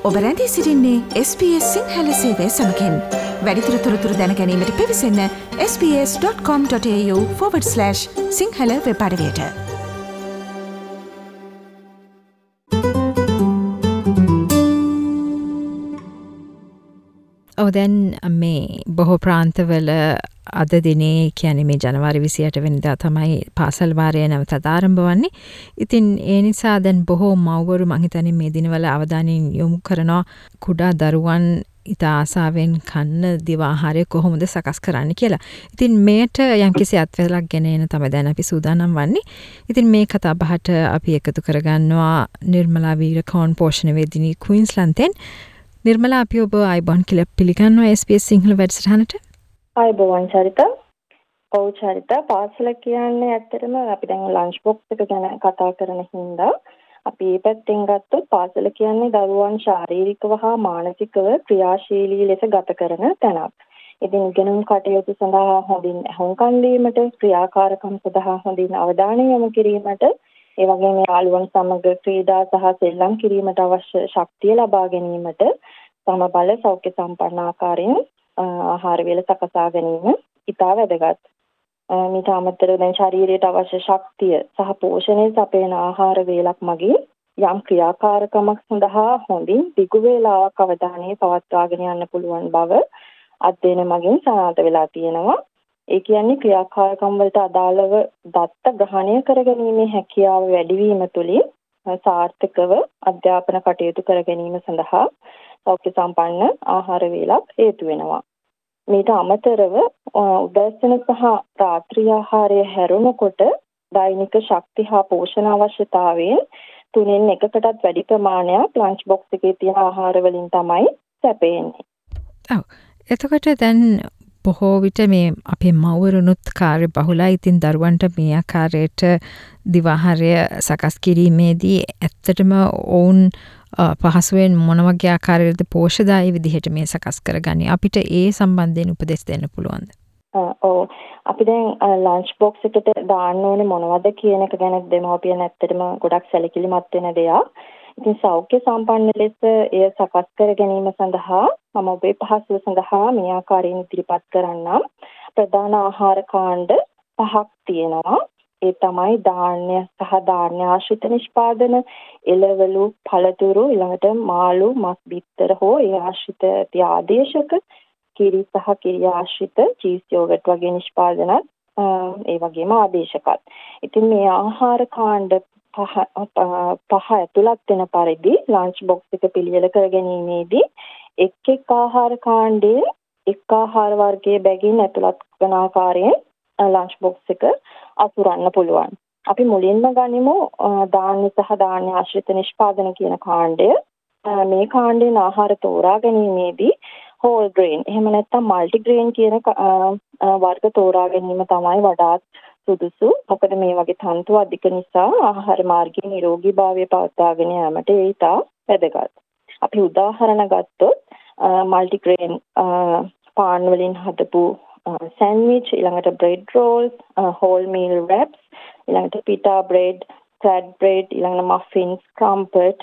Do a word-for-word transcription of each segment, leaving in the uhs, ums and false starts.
ඔබ රැඳී සිටින්නේ එස් බී එස් සිංහල සේවය සමගින්. වැඩිදුර තොරතුරු දැන ගැනීමට පිවිසන්න S B S dot com dot AU forward slash Sinhala web අඩවියට. ඔව් දැන් මේ බොහෝ ප්‍රාන්තවල අද දිනේ කියන්නේ මේ ජනවාරි විසිඅට වෙනිදා තමයි පාසල් වාරය නැවතත් ආරම්භ වන්නේ. ඉතින් ඒ නිසා දැන් බොහෝ මව්වරු මං හිතන්නේ මේ දිනවල අවධානයෙන් යොමු කරනවා කුඩා දරුවන් ඉතා ආසාවෙන් කන්න දිව ආහාරය කොහොමද සකස් කරන්න කියලා. ඉතින් මේට යම්කිසි අත්වැලක් ගෙන එන තමයි දැන් අපි සූදානම් වන්නේ. ඉතින් මේ කතා බහට අපි එකතු කරගන්නවා නිර්මලා වීරකෝන් පෝෂණ වේදිනී ක්වීන්ස්ලන්තෙන්. නිර්මලා අපි ඔබ අයිබෝන් කියලා පිළිගන්නවා එස් බී එස් සිංහල වැඩසටහනට. අයිබෝන් චරිත. ඔව් චරිත පාසල කියන්නේ ඇත්තටම අපි දැන් ලන්ච් බොක්ස් එක ගැන කතා කරන හින්දා අපි මේ පැත්තෙන් ගත්තොත් පාසල කියන්නේ දරුවන් ශාරීරිකව හා මානසිකව ක්‍රියාශීලී ලෙස ගත කරන තැනක්. ඉතින් ඉගෙනුම් කටයුතු සඳහා හොඳින් හුම්කන් දීමට, ක්‍රියාකාරකම් සඳහා හොඳින් අවධානය යොමු කිරීමට, ඒ වගේම යාළුවන් සමග ක්‍රීඩා සහ සෙල්ලම් කිරීමට අවශ්‍ය ශක්තිය ලබා ගැනීමට සමබල සෞඛ්‍ය සම්පන්න ආකාරයෙන් ආහාර වේල සකසා ගැනීම ඉතා වැදගත්. මීට අමතරව දැන් ශරීරයට අවශ්‍ය ශක්තිය සහ පෝෂණය සපයන ආහාර වේලක් මගින් යම් ක්‍රියාකාරකමක් සඳහා හොඳින් දිගු වේලාවක් අවධානය පවත්වාගෙන යන්න පුළුවන් බව අධ්‍යයන මගින් සනාථ වෙලා තියෙනවා. ඒ කියන්නේ ක්‍රියාකාරකම් වලට අදාළව දත්ත ග්‍රහණය කරගැනීමේ හැකියාව වැඩිවීම තුළින් සාර්ථකව අධ්‍යාපන කටයුතු කර ගැනීම සඳහා සෞඛ්‍ය සම්පන්න ආහාර වේලක් හේතු වෙනවා. මීට අමතරව උදෑසන සහ රාත්‍රී ආහාරය හැරුණකොට දෛනික ශක්ති හා පෝෂණ අවශ්‍යතාවයෙන් තුනෙන් එකකටත් වැඩි ප්‍රමාණයක් ලන්ච් බොක්ස් එකේ තියෙන ආහාර වලින් තමයි සැපෙන්නේ. ඔව්. එතකොට දැන් බොහෝ විට මේ අපේ මව්වරුනුත් කාර්ය බහුලයි. ඉතින් දරුවන්ට මේ ආකාරයට දිව ආහාරය සකස් කිරීමේදී ඇත්තටම ඔවුන් පහසුවෙන් මොන වගේ ආකාරයකද පෝෂ්‍යදායී විදිහට මේ සකස් කරගන්නේ? අපිට ඒ සම්බන්ධයෙන් උපදෙස් දෙන්න පුළුවන්ද? ඔව්. අපි දැන් ලන්ච් බොක්ස් එකට දාන්න ඕනේ මොනවද කියන එක ගැන දෙමව්පියන් ඇත්තටම ගොඩක් සැලකිලිමත් වෙන දෙයක්. ඉතින් සෞඛ්‍ය සම්පන්න ලෙස එය සකස් කර ගැනීම සඳහා මම ඔබේ පහසුව සඳහා මේ ආකාරයෙන් ඉදිරිපත් කරන්නම්. ප්‍රධාන ආහාර කාණ්ඩ පහක් තියෙනවා. ඒ තමයි ධාන්‍ය සහ ධාන්‍ය ආශ්‍රිත නිෂ්පාදන, එළවලු, පළතුරු, ඊළඟට මාළු, මස් බිත්තර හෝ ඒ ආශ්‍රිත ආදේශක, කිරි සහ කිරි ආශ්‍රිත චීස් යෝගට් වගේ නිෂ්පාදනත් ඒ වගේම ආදේශකත්. ඉතින් මේ ආහාර කාණ්ඩ පහ පහ ඇතුළත් වෙන පරිදි ලන්ච් බොක්ස් එක පිළියෙල කර ගැනීමේදී එක් එක් ආහාර කාණ්ඩයේ එක් ආහාර වර්ගයේ බැගින් ඇතුළත් වන ආකාරයෙන් ලන්ච් බොක්ස් එක අසුරන්න පුළුවන්. අපි මුලින්ම ගනිමු ධාන්‍ය සහ ධාන්‍ය ආශ්‍රිත නිෂ්පාදන කියන කාණ්ඩය. මේ කාණ්ඩයෙන් ආහාර තෝරා ගැනීමේදී හෝල් ග්‍රේන් එහෙම නැත්නම් මල්ටි ග්‍රේන් කියන වර්ග තෝරා ගැනීම තමයි වඩාත් සුදුසු. මොකද මේ වගේ තන්තු අධික නිසා ආහාර මාර්ගයේ නිරෝගීභාවය පවත්වාගෙන යාමට ඒ ඉතා වැදගත්. අපි උදාහරණ ගත්තොත් මල්ටි ග්‍රේන් පාන් වලින් හදපු සෑන්ඩ්විච්, ඊළඟට bread rolls, whole meal wraps, ඊළඟට පිටා බ්‍රෙඩ්, ෆ්ලැට් බ්‍රෙඩ්, ඊළඟට මෆින්ස්, ක්‍රම්පට්,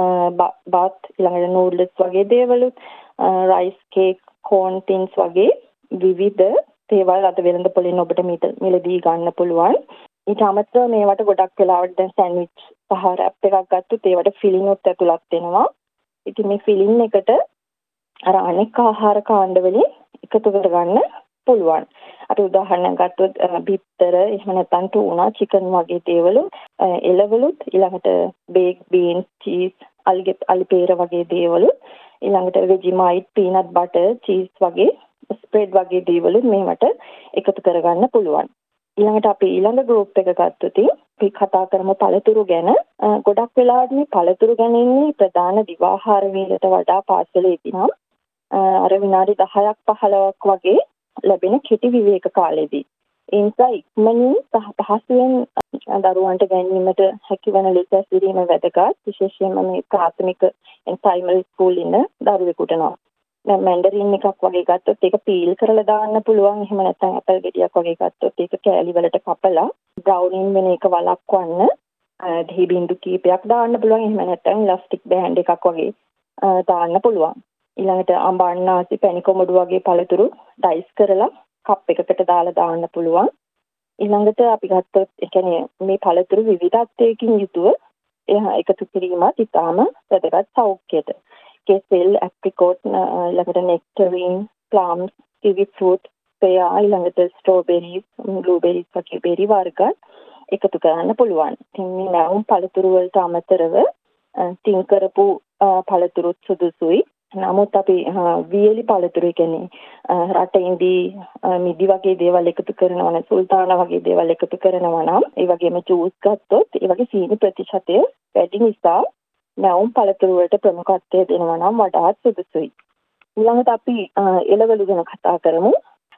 බත්, ඊළඟට නූඩ්ල්ස් වගේ දේවලුත්, රයිස් කේක්, කෝන් තින්ස් වගේ විවිධ දේවල් අද වෙළඳ පොලෙන් ඔබට මිලදී ගන්න පුළුවන්. ඊට අමතරව මේවට ගොඩක් වෙලාවට දැන් සෑන්ඩ්විච් සහ රැප් එකක් ගත්තොත් ඒවට ෆිලින් උත් ඇතුළත් වෙනවා. ඉතින් මේ ෆිලින් එකට අර අනෙක් ආහාර කාණ්ඩ වලින් එකතු කරගන්න පුළුවන්. අපි උදාහරණයක් ගත්තොත් බිත්තර, එහෙම නැත්නම් ටූනා, චිකන් වගේ දේවලු, එළවලුත්, ඊළඟට බේක් බීන්ස්, චීස්, අලිපේර වගේ දේවලු, ඊළඟට වෙජිමයිට්, පීනට් බටර්, චීස් වගේ ස්ප්‍රෙඩ් වගේ දේවලු මේවට එකතු කරගන්න පුළුවන්. ඊළඟට අපි ඊළඟ ගෲප් එක ගත්තොත් අපි කතා කරමු පළතුරු ගැන. ගොඩක් වෙලාවට මේ පළතුරු ගැන ඉන්නේ ප්‍රධාන දිව ආහාර වේලට වඩා පාසලේදී නම් අර විනාඩි දහයක් පහළොවක් වගේ ලැබෙන කෙටි විවේක කාලෙදී. ඒ නිසා ඉක්මනින් සහ පහසුවෙන් දරුවන්ට ගැනීමට හැකිවන ලෙස ඇසිරීම වැදගත්. විශේෂයෙන්ම මේ ප්‍රාථමික ප්‍රයිමරි ස්කූල් ඉන්න දරුවෙකුට නම්. දැන් මැන්ඩරින් එකක් වගේ ගත්තොත් ඒක පීල් කරලා දාන්න පුළුවන්. එහෙම නැත්නම් ඇපල් ගෙඩියක් වගේ ගත්තොත් ඒක කෑලි වලට කපලා බ්‍රවුනින් වෙන එක වළක්වන්න දෙහි බින්දු කීපයක් දාන්න පුළුවන්. එහෙම නැත්නම් ඉලාස්ටික් බෑන්ඩ් එකක් වගේ දාන්න පුළුවන්. ඊළඟට අඹන්නාසි පැණිකොමඩු වගේ පළතුරු ඩයිස් කරලා කප් එකකට දාලා දාන්න පුළුවන්. ඊළඟට අපි ගත්තොත් ඒ කියන්නේ මේ පළතුරු විවිධත්වයකින් යුතුව එකතු කිරීමත් ඉතාම වැදගත් සෞඛ්‍යයට. කෙසෙල්, ඇප්‍රිකෝට්, ඊළඟට නෙක්ටරින්, ප්ලම්ස්, කිවි ෆෘට්, පෙයා, ඊළඟට ස්ට්‍රෝබෙරිස්, බ්ලූබෙරිස් වගේ බෙරි වර්ග එකතු කරන්න පුළුවන්. ඉතින් මේ නැවුම් පළතුරු වලට අමතරව තින් කරපු පළතුරුත් සුදුසුයි. නමුත් අපි වියලි පළතුරු කියන්නේ රටින්දී මිදි වගේ දේවල් එකතු කරනවා නම් සුල්තානා වගේ දේවල් එකතු කරනවා නම් ඒ වගේම ජූස් ගත්තොත් ඒ වගේ සීනි ප්‍රතිශතය වැඩි නිසා නැවුම් පළතුරු වලට ප්‍රමුඛත්වය දෙනවා නම් වඩාත් සුදුසුයි. ඊළඟට අපි එළවලු ගැන කතා කරමු.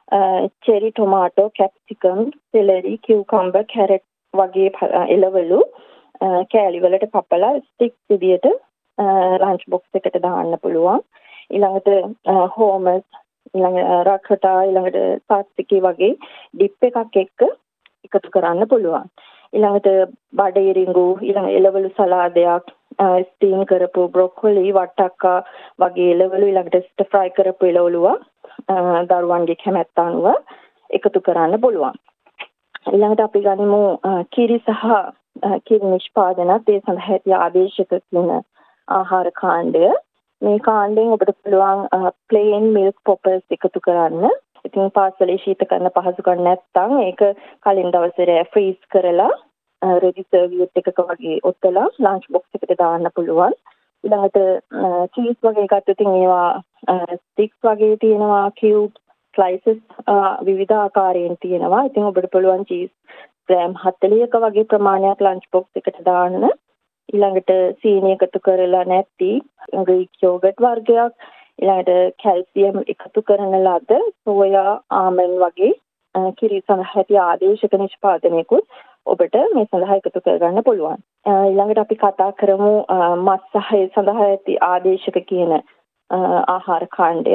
චෙරි, ටොමාටෝ, කැප්සිකම්, සෙලරි, කියුකම්බර්, කැරට් වගේ එළවලු කෑලි වලට කපලා ස්ටික්ස් විදියට ලන්ච් බොක්ස් එකට දාන්න පුළුවන්. ඊළඟට හෝමස්, ඊළඟ රක්කටා, ඊළඟට සාත්තිකේ වගේ ඩිප් එකක් එක්ක එකතු කරන්න පුළුවන්. ඊළඟට බඩේරිඟු, ඊළඟ එළවලු සලාදයක්, ස්ටීම් කරපු බ්‍රොකොලි, වට්ටක්කා වගේ එළවලු, ඊළඟට ස්ටර් ෆ්‍රයි කරපු එළවලු දරුවන්ගේ කැමැත්ත අනුව එකතු කරන්න පුළුවන්. ඊළඟට අපි ගනිමු කිරි සහ කිරි නිෂ්පාදනත් ඒ සඳහා ඇති ආදේශක කියන ආහාර කාණ්ඩය. මේ කාණ්ඩයෙන් ඔබට පුළුවන් ප්ලේන් මිල්ක් පොපර්ස් එකතු කරන්න. ඉතින් පාසලේ ශීත කරන පහසුකම් නැත්නම් ඒක කලින් දවසේ ෆ්‍රීස් කරලා රෙඩි සර්වියට් එකක වගේ ඔතලා ලන්ච් බොක්ස් එකට දාන්න පුළුවන්. ඊළඟට චීස් වගේ එකත් ඉතින් ඒවා ස්ටික්ස් වගේ තියෙනවා, කියුබ්, ස්ලයිසස් විවිධ ආකාරයෙන් තියෙනවා. ඉතින් ඔබට පුළුවන් චීස් ග්‍රෑම් හතළිහක වගේ ප්‍රමාණයක් ලන්ච් බොක්ස් එකට දාන්න. ඊළඟට සීනි එකතු කරලා නැති ග්‍රීක් යෝගට් වර්ගයක්, ඊළඟට කැල්සියම් එකතු කරන ලද සෝයා, ආමන්ඩ් වගේ කිරි සඳහා ඇති ආදේශක නිෂ්පාදනයකුත් ඔබට මේ සඳහා එකතු කරගන්න පුළුවන්. ඊළඟට අපි කතා කරමු මස් සහ ඒ සඳහා ඇති ආදේශක කියන ආහාර කාණ්ඩය.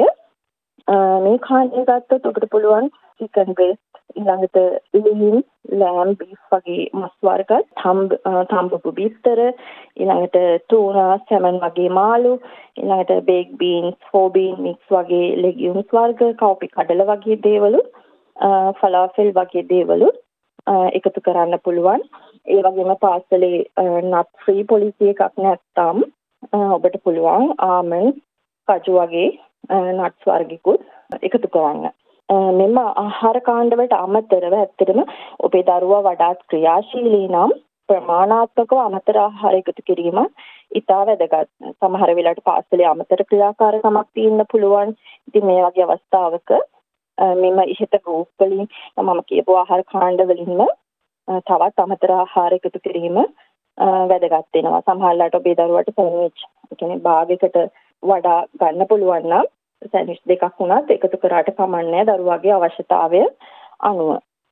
මේ කාණ්ඩය ගත්තොත් ඔබට පුළුවන් චිකන් බ්‍රෙස්ට්, ඊළඟට ලීන්, ලෑම්, බීෆ් වගේ මස් වර්ග, තම්බ තම්බපු බිත්තර, ඊළඟට ටූනා, සැමන් වගේ මාළු, ඊළඟට bake beans, four bean mix වගේ ලෙගියුම්ස් වර්ග, කව්පි කඩල වගේ දේවලු, ෆලාෆෙල් වගේ දේවලු එකතු කරන්න පුළුවන්. ඒ වගේම පාසලේ නට් ෆ්‍රී පොලිසි එකක් නැත්නම් ඔබට පුළුවන් ආමන්ඩ්, කජු වගේ නට්ස් වර්ගිකුත් එකතු කරන්න. මෙම ආහාර කාණ්ඩ වලට අමතරව ඇත්තටම ඔබේ දරුවා වඩාත් ක්‍රියාශීලී නම් ප්‍රමාණාත්මකව අමතර ආහාර එකතු කිරීම ඉතා වැදගත්. සමහර වෙලාවට පාසලේ අමතර ක්‍රියාකාරකමක් තියෙන්න පුළුවන්. ඉතින් මේ වගේ අවස්ථාවක මෙම ඉහත ගෲප් වලින් මම කියපු ආහාර කාණ්ඩ වලින්ම තවත් අමතර ආහාර එකතු කිරීම වැදගත් වෙනවා. සමහරවිට ඔබේ දරුවාට සෑන්ඩ්විච් කියන්නේ භාගයකට වඩා ගන්න පුළුවන් නම් සෑන්ඩ්විච් දෙකක් වුණත් එකතු කරාට කමන්නේ දරුවාගේ අවශ්‍යතාවය අනුව.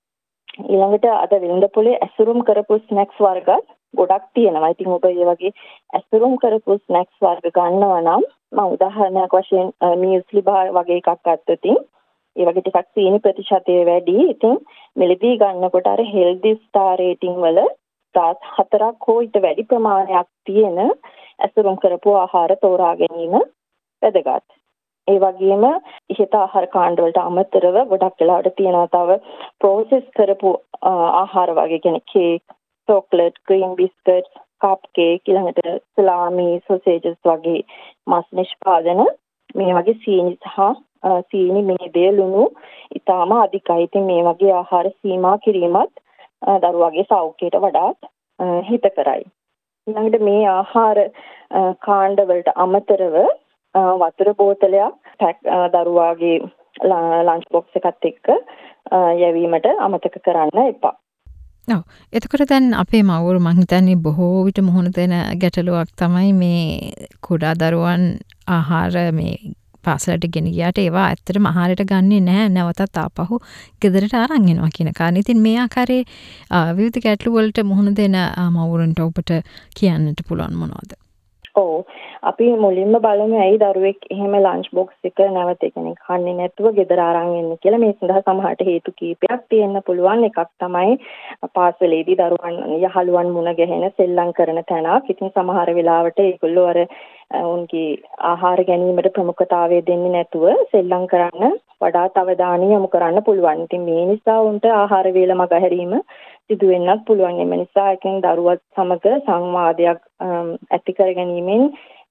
ඊළඟට අද වෙළඳපොලේ ඇසුරුම් කරපු ස්නැක්ස් වර්ග ගොඩක් තියෙනවා. ඉතින් ඔබ මේ වගේ ඇසුරුම් කරපු ස්නැක්ස් වර්ග ගන්නවා නම් මම උදාහරණයක් වශයෙන් මියුස්ලි බාර් වගේ එකක් ගත්තොත් ඒ වගේ ටිකක් සීනි ප්‍රතිශතය වැඩි. ඉතින් මෙලදී ගන්නකොට අර හෙල්දි ස්ටාර් රේටින් වල දාස් හතරක් හෝ ඊට වැඩි ප්‍රමාණයක් තියෙන ඇසුරුම් කරපු ආහාර තෝරා ගැනීම වැදගත්. ඒ වගේම ඉහත ආහාර කාණ්ඩ වලට අමතරව ගොඩක් වෙලාවට තියෙනවා තව ප්‍රොසෙස් කරපු ආහාර වගේ කියන්නේ cake, chocolate, cream biscuits, cupcake, ඊළඟට සලාමි, සොසේජස් වගේ මස් නිෂ්පාදන මේ වගේ සීනි සහ සීනි මේදය ලුණු ඊටාම අධිකයි. ඉතින් මේ වගේ ආහාර සීමා කිරීමත් දරුවාගේ සෞඛ්‍යයට වඩාත් හිතකරයි. ඊළඟට මේ ආහාර කාණ්ඩ වලට අමතරව වතුර බෝතලයක් දරුවාගේ ලන්ච් බොක්ස් එකත් එක්ක යැවීමට අමතක කරන්න එපා. ඔව්. එතකොට දැන් අපේ මව්වරු මං හිතන්නේ බොහෝ විට මුහුණ දෙන ගැටලුවක් තමයි මේ කුඩා දරුවන් ආහාර මේ පාසලට ගෙන ගියාට ඒවා ඇත්තටම ආහාරයට ගන්නේ නැහැ, නැවතත් ආපහු ගෙදරට අරන් එනවා කියන කාරණේ. ඉතින් මේ ආකාරයේ විවිධ ගැටලු වලට මුහුණ දෙන මව්වරුන්ට ඔබට කියන්නට පුළුවන් මොනවද? ඔව්, අපි මුලින්ම බලමු ඇයි දරුවෙක් එහෙම ලන්ච් බොක්ස් එක නැවත කියන්නේ කන්නේ නැතුව ගෙදර අරන් එන්නේ කියලා. මේ සඳහා සමහරට හේතු කීපයක් තියෙන්න පුළුවන්. එකක් තමයි පාසලේදී දරුවන් යහළුවන් මුණ ගැහෙන සෙල්ලම් කරන තැනක්. ඉතින් සමහර වෙලාවට ඒගොල්ලෝ අර උන්ගේ ආහාර ගැනීමට ප්‍රමුඛතාවය දෙන්නේ නැතුව සෙල්ලම් කරන්න වඩාත් අවධානය යොමු කරන්න පුළුවන්. ඉතින් මේ නිසා උන්ට ආහාර වේල මගහැරීම සිදු වෙන්නත් පුළුවන්. එම නිසා එකෙන් දරුවත් සමග සංවාදයක් ඇති කර ගැනීමෙන්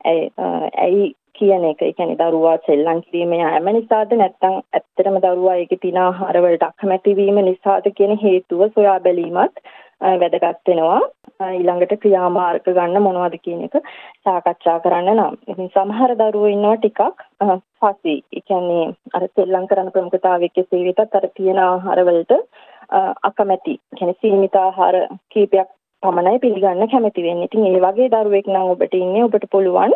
ඇයි කියන එක, ඒ කියන්නේ දරුවා සෙල්ලම් කිරීම යෑම නිසාද නැත්නම් ඇත්තටම දරුවා ඒකේ තියෙන ආහාර වලට අකමැති වීම නිසාද කියන හේතුව සොයා බැලීමත් වැදගත් වෙනවා. ඊළඟට ක්‍රියාමාර්ග ගන්න මොනවද කියන එක සාකච්ඡා කරන්න නම්. ඉතින් සමහර දරුවෝ ඉන්නවා ටිකක් ෆසි. ඒ කියන්නේ අර සෙල්ලම් කරන ප්‍රමුඛතාවයේ කෙසේ වෙතත් අර තියෙන ආහාර වලට අකමැති. ඒ කියන්නේ සීමිත ආහාර කීපයක් පමණයි පිළිගන්න කැමති වෙන්නේ. ඉතින් ඒ වගේ දරුවෙක් නම් ඔබට ඉන්නේ ඔබට පුළුවන්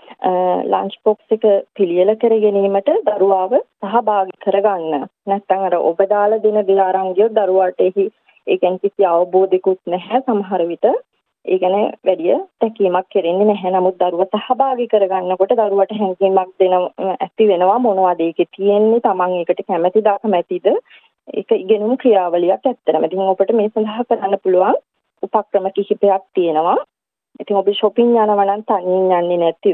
ලන්ච් බොක්ස් එක පිළියෙල කර ගැනීමට දරුවාව සහභාගී කරගන්න. නැත්නම් අර ඔබ දාලා දෙන දේ අරන් ගියොත් දරුවාට එහි ඒ කියන්නේ කිසි අවබෝධයකුත් නැහැ. සමහර විට ඒ කියන්නේ වැඩි තැකීමක් කෙරෙන්නේ නැහැ. නමුත් දරුවා සහභාගී කරගන්නකොට දරුවට හැඟීමක් දෙන ඇති වෙනවා මොනවද ඒකේ තියෙන්නේ, Taman ඒකට කැමැතිද අකමැතිද, ඒක ඉගෙනුම් ක්‍රියාවලියක් ඇත්තටම. ඉතින් ඔබට මේ සඳහා කරන්න පුළුවන් උපක්‍රම කිහිපයක් තියෙනවා. ඉතින් ඔබ shopping යනවා නම් තනියෙන් යන්නේ නැතිව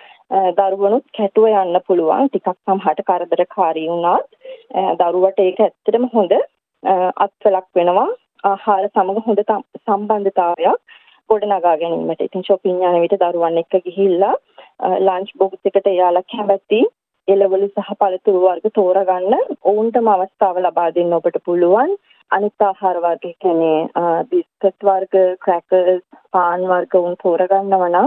දරුවනුත් කැටුව යන්න පුළුවන්. ටිකක් සමහරට කරදරකාරී වුණත් දරුවට ඒක ඇත්තටම හොඳ අත්වලක් වෙනවා. ආහාර සමග හොඳ සම්බන්ධතාවයක් ගොඩනගා ගැනීමට. ඉතින් shopping යන විට දරුවන් එක්ක ගිහිල්ලා ලන්ච් බොක්ස් එකට එයාලා කැමති එළවලු සහ පළතුරු වර්ග තෝරගන්න ඔවුන්ටම අවස්ථාව ලබා දෙන්න ඔබට පුළුවන්. අනිත් ආහාර වර්ග කියන්නේ බිස්කට් වර්ග, ක්‍රැකර්ස්, පාන් වර්ග උන් තෝරගන්නවා නම්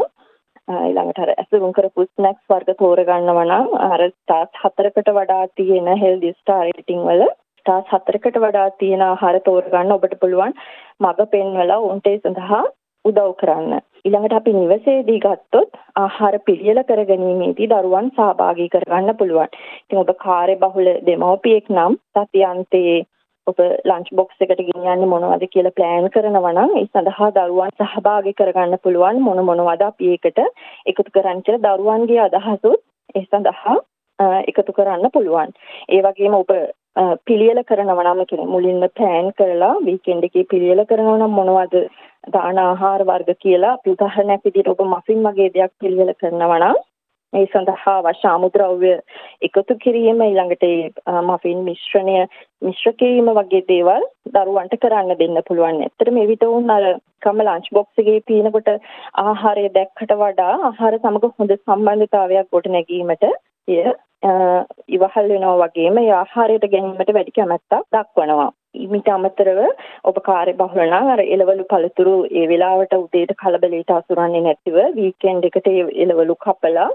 ඊළඟට අර ඇසුරුම් කරපු ස්නැක්ස් වර්ග තෝරගන්නවා නම් අර ස්ටාර්ස් හතරකට වඩා තියෙන හෙල්දි ස්ටාර් රේටින් වල ස්ටාර්ස් හතරකට වඩා තියෙන ආහාර තෝරගන්න ඔබට පුළුවන් මඟ පෙන්වලා උන්ට ඒ සඳහා උදව් කරන්න. ඊළඟට අපි නිවසේදී ගත්තොත් ආහාර පිළියෙල කර ගැනීමේදී දරුවන් සහභාගී කරගන්න පුළුවන්. ඉතින් ඔබ කාර්යබහුල දෙමව්පියෙක් නම් සතියාන්තයේ ඔබ ලන්ච් බොක්ස් එකට ගෙනියන්නේ මොනවද කියලා ප්ලෑන් කරනවා නම් ඒ සඳහා දරුවන් සහභාගී කරගන්න පුළුවන් මොන මොනවද අපි ඒකට එකතු කරන්න කියලා දරුවන්ගේ අදහසුත් ඒ සඳහා එකතු කරන්න පුළුවන්. ඒ වගේම ඔබ පිළියෙල කරනවා නම් කියන්නේ මුලින්ම ප්ලෑන් කරලා වීකෙන්ඩ් එකේ පිළියෙල කරනවා නම් මොනවද දාන ආහාර වර්ග කියලා අපි උදාහරණයක් විදිහට ඔබ මෆින් වගේ දෙයක් පිළියෙල කරනවා නම් ඒ සඳහා අවශ්‍ය අමුද්‍රව්‍ය එකතු කිරීම ඊළඟට මෆින් මිශ්‍රණය මිශ්‍ර කිරීම වගේ දේවල් දරුවන්ට කරන්න දෙන්න පුළුවන්. ඇත්තටම මේ විට උන් අර කම ලන්ච් බොක්ස් එකේ තියෙනකොට ආහාරය දැක්කට වඩා ආහාර සමග හොඳ සම්බන්ධතාවයක් ගොඩ නැගීමට එය ඉවහල් වෙනවා වගේම ඒ ආහාරයට ගැනීමට වැඩි කැමැත්තක් දක්වනවා. ඊට අමතරව ඔබ කාර්යබහුල නම් අර එළවලු පළතුරු ඒ වෙලාවට උදේට කලබලයට අසුරන්නේ නැතිව වීකෙන්ඩ් එකට ඒ එළවලු කපලා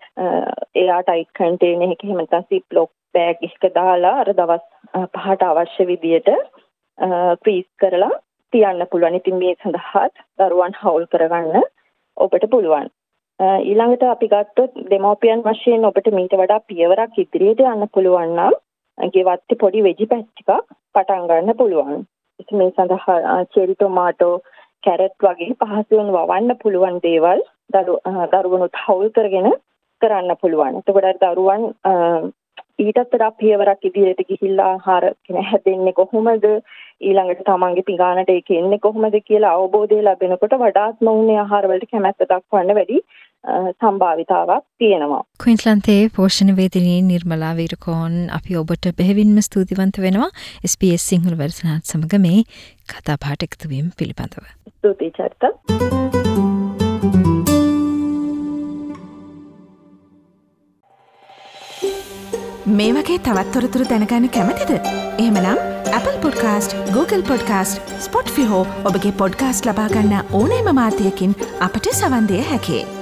එයා ටයිට් කන්ටේනර් එකක එහෙම නැත්නම් සිප්ලොක් බෑග් එකක දාලා අර දවස් පහට අවශ්‍ය විදියට ෆ්‍රීස් කරලා තියන්න පුළුවන්. ඉතින් මේ සඳහා දරුවන් හවුල් කරගන්න ඔබට පුළුවන්. ඊළඟට අපි ගත්තොත් දෙමව්පියන් වශයෙන් ඔබට මීට වඩා පියවරක් ඉදිරියට යන්න පුළුවන් නම් ගෙවත්තේ පොඩි වෙජි පැච් එකක් පටන් ගන්න පුළුවන්. ඉතින් මේ සඳහා චෙරි ටොමාටෝ, කැරට් වගේ පහසුවෙන් වවන්න පුළුවන් දේවල් දරුවනුත් හවුල් කරගෙන කරන්න පුළුවන්. එතකොට දරුවන් ඊටත් වඩා පියවරක් ඉදිරියට ගිහිල්ලා ආහාර කියන හැදෙන්නේ කොහොමද, ඊළඟට තමන්ගේ පිඟානට ඒක එන්නේ කොහොමද කියලා අවබෝධය ලැබෙනකොට වඩාත්ම උන්නේ ආහාර වලට කැමැත්ත දක්වන්න වැඩි සම්භාවිතාවක් තියෙනවා. ක්වීන්ස්ලන්තයේ පෝෂණ වේදිනිය නිර්මලා වීරකෝන් අපි ඔබට බෙහෙවින්ම ස්තුතිවන්ත වෙනවා එස් බී එස් සිංහල වැඩසටහනත් සමග මේ කතා බහට එකතු වීම පිළිබඳව. ස්තුතියි චරිත. මේ වගේ තවත් තොරතුරු දැනගන්න කැමතිද? එහෙමනම් Apple Podcast, Google Podcast, Spotify හෝ ඔබගේ පොඩ්කාස්ට් ලබා ගන්න ඕනෑම මාධ්‍යයකින් අපට සවන් දෙන්න හැකියි.